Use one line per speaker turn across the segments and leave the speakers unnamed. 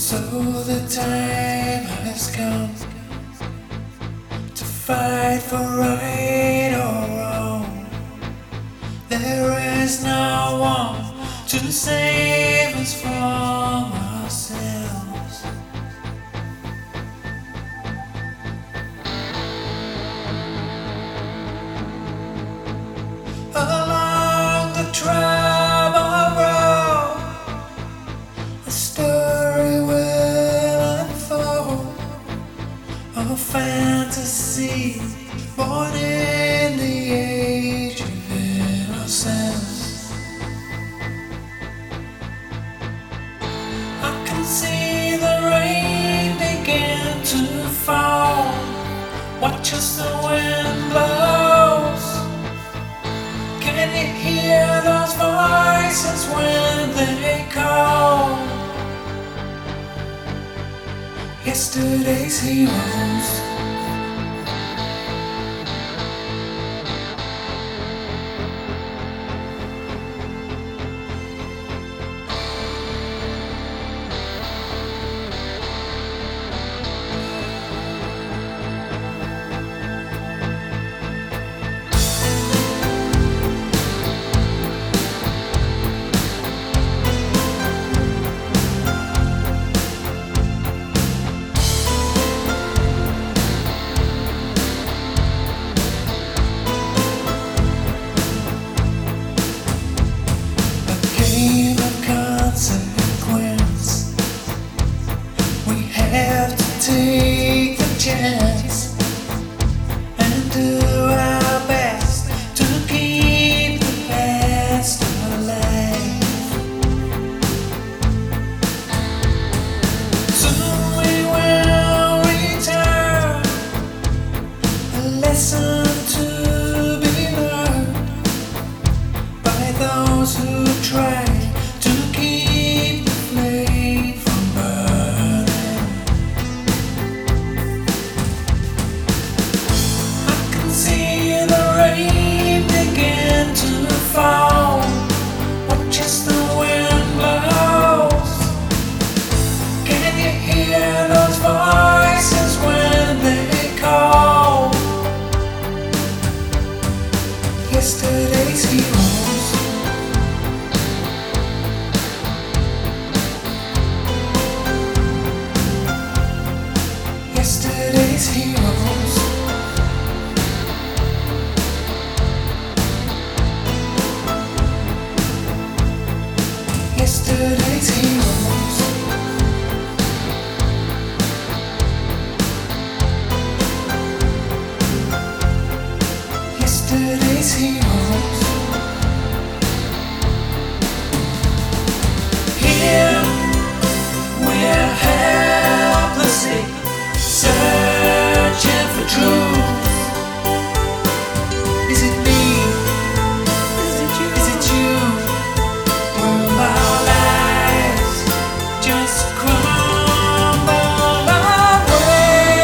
So the time has come to fight for right or wrong. There is no one to save us from ourselves. Along the troubled road, a story will unfold of fantasy born in the age of innocence. I can see the rain begin to fall. Watch as the wind blows. Can you hear those voices when they call? Yesterday's heroes. Consequence. We have to take the chance and do our best to keep the past alive. Soon we will return, a lesson to be learned by those who try to keep the flame from burning. I can see the rain begin to fall. Watch as the wind blows. Can you hear those voices when they call? Yesterday's heroes. Yesterday's heroes. Yesterday's heroes. Yesterday's heroes. Here we're helplessly searching for truth. Is it me? Is it you? Is it you? Will our lives just crumble away?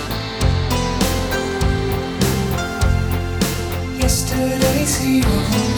Yesterday's heroes.